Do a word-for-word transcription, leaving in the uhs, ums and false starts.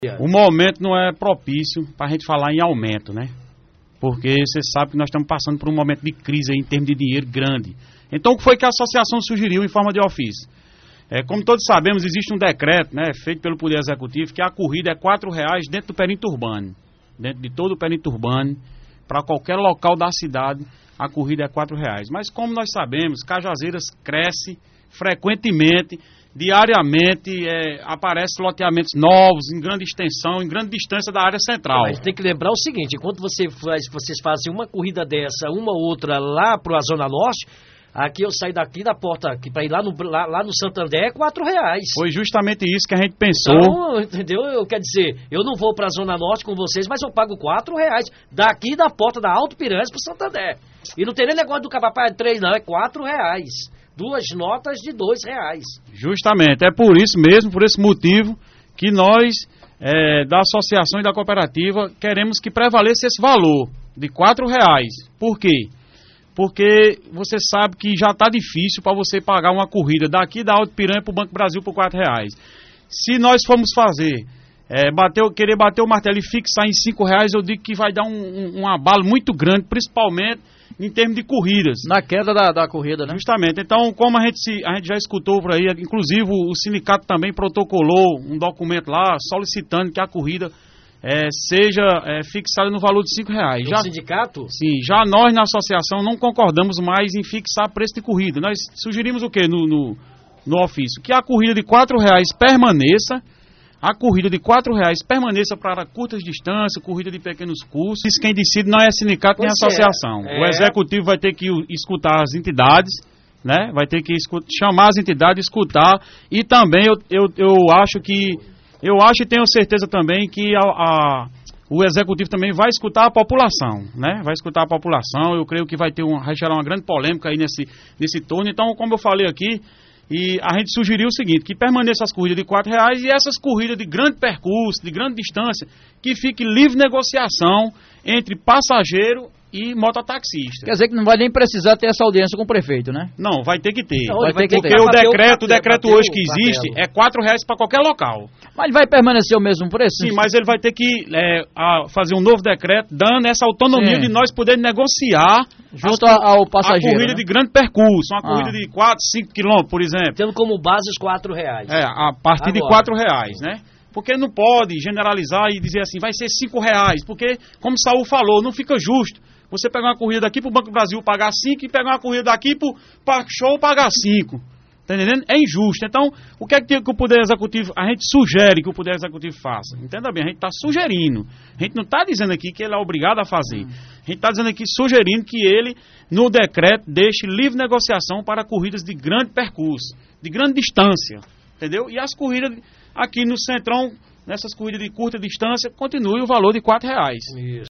O momento não é propício para a gente falar em aumento, né? Porque você sabe que nós estamos passando por um momento de crise aí, em termos de dinheiro grande. Então, o que foi que a associação sugeriu em forma de ofício? É, como todos sabemos, existe um decreto, né, feito pelo Poder Executivo, que a corrida é quatro reais dentro do perímetro urbano. Dentro de todo o perímetro urbano, para qualquer local da cidade, a corrida é quatro reais. Mas como nós sabemos, Cajazeiras cresce frequentemente, diariamente, é, aparecem loteamentos novos, em grande extensão, em grande distância da área central. Mas tem que lembrar o seguinte, enquanto você faz, vocês fazem uma corrida dessa, uma outra lá para a Zona Norte, aqui eu saio daqui da porta, para ir lá no, lá, lá no Santander, é quatro reais. Foi justamente isso que a gente pensou. Então, entendeu? Eu quero dizer, eu não vou para a Zona Norte com vocês, mas eu pago quatro reais daqui da porta da Alto Piranhas para o Santander. E não tem nem negócio do Capapá é três, não, é quatro reais. Duas notas de dois reais. Justamente, é por isso mesmo, por esse motivo, que nós, é, da associação e da cooperativa, queremos que prevaleça esse valor de quatro reais. Por quê? Porque você sabe que já está difícil para você pagar uma corrida daqui da Alto Piranha para o Banco Brasil por quatro reais. Se nós formos fazer, é, bater, querer bater o martelo e fixar em cinco reais, eu digo que vai dar um, um, um abalo muito grande, principalmente em termos de corridas. Na queda da, da corrida, né? Justamente. Então, como a gente, se, a gente já escutou por aí, inclusive o sindicato também protocolou um documento lá solicitando que a corrida é, seja é, fixada no valor de cinco reais. No já, sindicato? Sim, já nós na associação não concordamos mais em fixar preço de corrida. Nós sugerimos o quê no, no, no ofício? Que a corrida de quatro reais permaneça, a corrida de quatro reais permaneça para curtas distâncias, corrida de pequenos cursos. Isso quem decide não é sindicato nem associação. É, é. O executivo vai ter que escutar as entidades, né? Vai ter que escutar, chamar as entidades, escutar. E também eu, eu, eu acho que, eu acho e tenho certeza também que a, a, o executivo também vai escutar a população, né? Vai escutar a população. Eu creio que vai ter um, vai gerar uma grande polêmica aí nesse, nesse turno. Então, como eu falei aqui, e a gente sugeriu o seguinte, que permaneça as corridas de quatro reais e essas corridas de grande percurso, de grande distância, que fique livre negociação entre passageiro e mototaxista. Quer dizer que não vai nem precisar ter essa audiência com o prefeito, né? Não, vai ter que ter. Não, vai ter que porque ter. o Bateu, decreto, o decreto bateu, hoje que existe bateu. é quatro reais para qualquer local. Mas ele vai permanecer o mesmo preço? Sim, mas ele vai ter que é, a, fazer um novo decreto, dando essa autonomia Sim. de nós poder negociar junto as, ao passageiro, a corrida né? de grande percurso, uma Ah. corrida de quatro, cinco quilômetros, por exemplo. Tendo como base os quatro reais. É, a partir Agora. de quatro reais, né? Porque não pode generalizar e dizer assim, vai ser cinco reais, porque, como o Saul falou, não fica justo. Você pegar uma corrida daqui pro Banco Brasil pagar cinco e pegar uma corrida daqui pro Parque Show pagar cinco. Tá entendendo? É injusto. Então, o que é que o Poder Executivo, a gente sugere que o Poder Executivo faça? Entenda bem, a gente está sugerindo. A gente não está dizendo aqui que ele é obrigado a fazer. A gente está dizendo aqui, sugerindo que ele, no decreto, deixe livre negociação para corridas de grande percurso, de grande distância. Entendeu? E as corridas aqui no Centrão, nessas corridas de curta distância, continue o valor de quatro reais. Isso.